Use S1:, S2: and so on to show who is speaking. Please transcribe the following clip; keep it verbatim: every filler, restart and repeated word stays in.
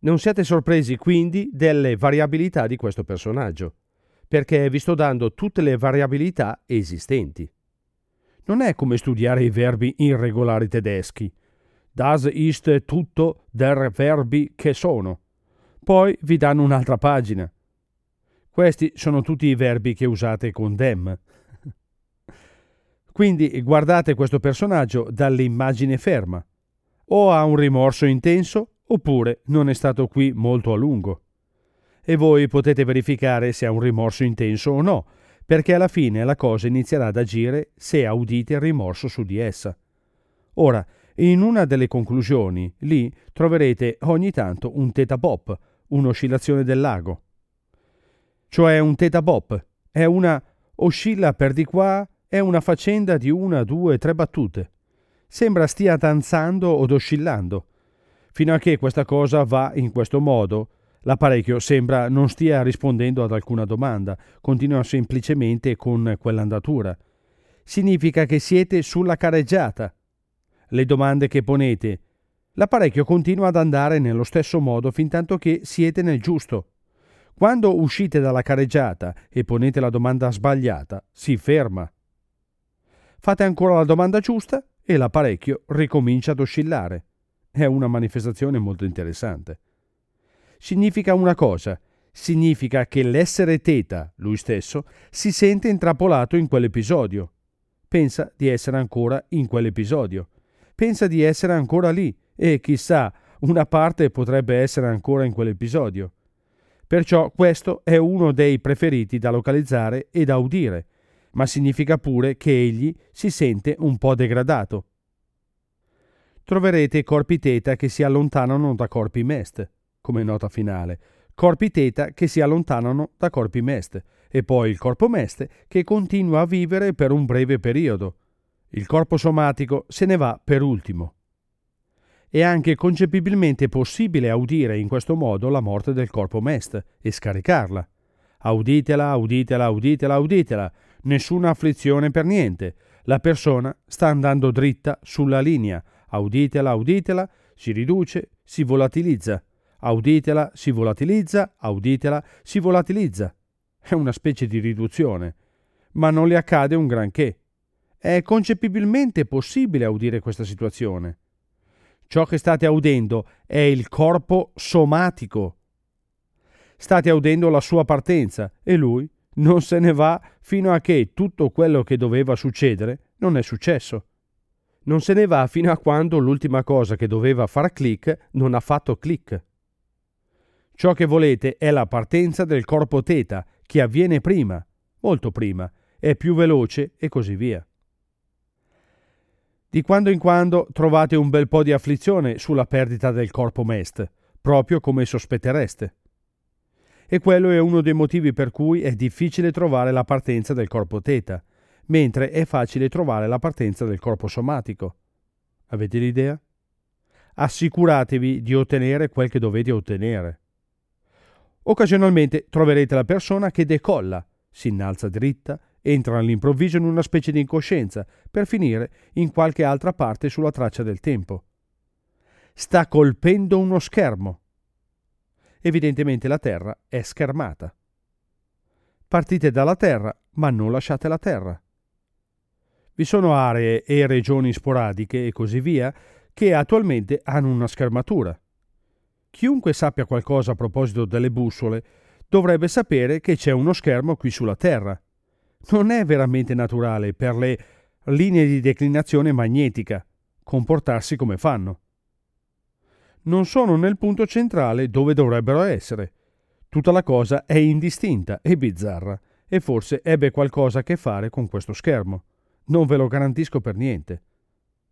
S1: Non siate sorpresi quindi delle variabilità di questo personaggio, perché vi sto dando tutte le variabilità esistenti. Non è come studiare i verbi irregolari tedeschi. Das ist tutto der verbi che sono. Poi vi danno un'altra pagina. Questi sono tutti i verbi che usate con dem. Quindi guardate questo personaggio dall'immagine ferma. O ha un rimorso intenso, oppure non è stato qui molto a lungo. E voi potete verificare se ha un rimorso intenso o no, perché alla fine la cosa inizierà ad agire se audite il rimorso su di essa. Ora, in una delle conclusioni, lì troverete ogni tanto un theta bop, un'oscillazione del lago. Cioè un theta bop è una oscilla per di qua, è una faccenda di una, due, tre battute. Sembra stia danzando od oscillando. Fino a che questa cosa va in questo modo, l'apparecchio sembra non stia rispondendo ad alcuna domanda, continua semplicemente con quell'andatura. Significa che siete sulla careggiata. Le domande che ponete, l'apparecchio continua ad andare nello stesso modo fintanto che siete nel giusto. Quando uscite dalla careggiata e ponete la domanda sbagliata, si ferma. Fate ancora la domanda giusta e l'apparecchio ricomincia ad oscillare. È una manifestazione molto interessante. Significa una cosa, significa che l'essere teta, lui stesso, si sente intrappolato in quell'episodio. Pensa di essere ancora in quell'episodio. Pensa di essere ancora lì e chissà, una parte potrebbe essere ancora in quell'episodio. Perciò questo è uno dei preferiti da localizzare e da udire, ma significa pure che egli si sente un po' degradato. Troverete corpi teta che si allontanano da corpi mest, come nota finale, corpi teta che si allontanano da corpi mest, e poi il corpo mest che continua a vivere per un breve periodo. Il corpo somatico se ne va per ultimo. È anche concepibilmente possibile audire in questo modo la morte del corpo mest e scaricarla. Auditela, auditela, auditela, auditela. Nessuna afflizione per niente. La persona sta andando dritta sulla linea. Auditela, auditela, si riduce, si volatilizza. Auditela, si volatilizza, auditela, si volatilizza. È una specie di riduzione, ma non le accade un granché. È concepibilmente possibile audire questa situazione. Ciò che state audendo è il corpo somatico. State audendo la sua partenza e lui non se ne va fino a che tutto quello che doveva succedere non è successo. Non se ne va fino a quando l'ultima cosa che doveva far click non ha fatto click. Ciò che volete è la partenza del corpo teta, che avviene prima, molto prima, è più veloce e così via. Di quando in quando trovate un bel po' di afflizione sulla perdita del corpo mest, proprio come sospettereste. E quello è uno dei motivi per cui è difficile trovare la partenza del corpo teta, mentre è facile trovare la partenza del corpo somatico. Avete l'idea? Assicuratevi di ottenere quel che dovete ottenere. Occasionalmente troverete la persona che decolla, si innalza dritta, entra all'improvviso in una specie di incoscienza, per finire in qualche altra parte sulla traccia del tempo. Sta colpendo uno schermo. Evidentemente la Terra è schermata. Partite dalla Terra, ma non lasciate la Terra. Vi sono aree e regioni sporadiche e così via che attualmente hanno una schermatura. Chiunque sappia qualcosa a proposito delle bussole dovrebbe sapere che c'è uno schermo qui sulla Terra. Non è veramente naturale per le linee di declinazione magnetica comportarsi come fanno. Non sono nel punto centrale dove dovrebbero essere. Tutta la cosa è indistinta e bizzarra e forse ebbe qualcosa a che fare con questo schermo. Non ve lo garantisco per niente.